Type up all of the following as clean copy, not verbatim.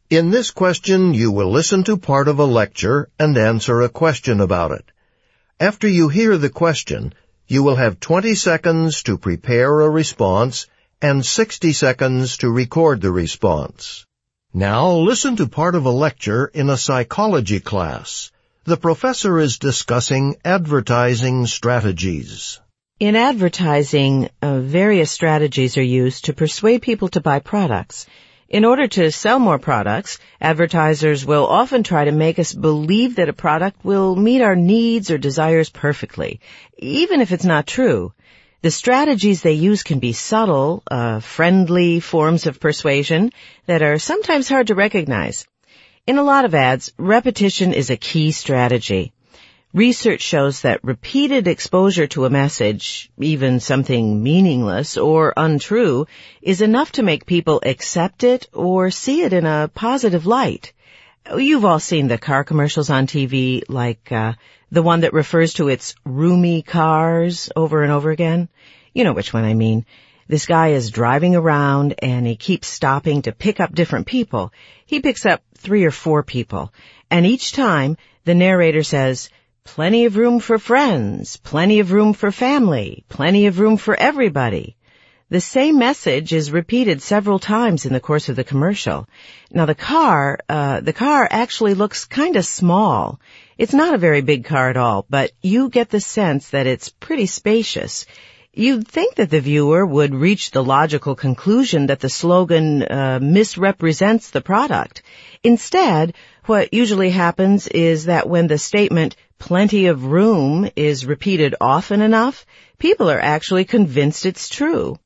In this question, you will listen to part of a lecture and answer a question about it. After you hear the question, you will have 20 seconds to prepare a response and 60 seconds to record the response. Now listen to part of a lecture in a psychology class. The professor is discussing advertising strategies. In advertising, various strategies are used to persuade people to buy products. In order to sell more products, advertisers will often try to make us believe that a product will meet our needs or desires perfectly, even if it's not true. The strategies they use can be subtle, friendly forms of persuasion that are sometimes hard to recognize. In a lot of ads, repetition is a key strategy. Research shows that repeated exposure to a message, even something meaningless or untrue, is enough to make people accept it or see it in a positive light. You've all seen the car commercials on TV, like the one that refers to its roomy cars over and over again. You know which one I mean. This guy is driving around and he keeps stopping to pick up different people. He picks up 3 or 4 people, and each time the narrator says, "Plenty of room for friends, plenty of room for family, plenty of room for everybody." The same message is repeated several times in the course of the commercial. Now the car actually looks kind of small. It's not a very big car at all, but you get the sense that it's pretty spacious. You'd think that the viewer would reach the logical conclusion that the slogan misrepresents the product. Instead, what usually happens is that when the statement "plenty of room" is repeated often enough, people are actually convinced it's true.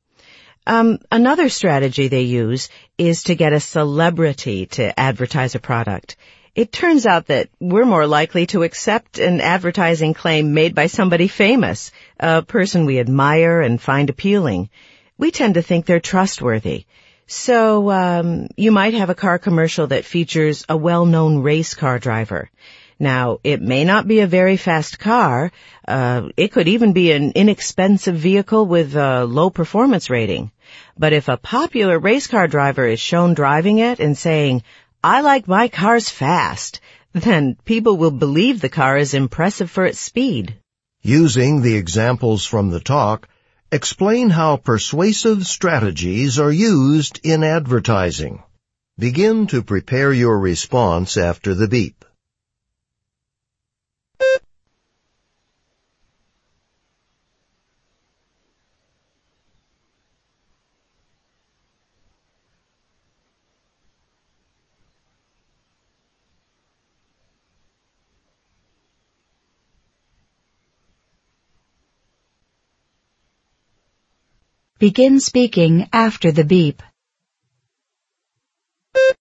Another strategy they use is to get a celebrity to advertise a product. It turns out that we're more likely to accept an advertising claim made by somebody famous, a person we admire and find appealing. We tend to think they're trustworthy. So, you might have a car commercial that features a well-known race car driver. Now, it may not be a very fast car. It could even be an inexpensive vehicle with a low performance rating. But if a popular race car driver is shown driving it and saying, "I like my cars fast," then people will believe the car is impressive for its speed. Using the examples from the talk, explain how persuasive strategies are used in advertising. Begin to prepare your response after the beep. Begin speaking after the beep.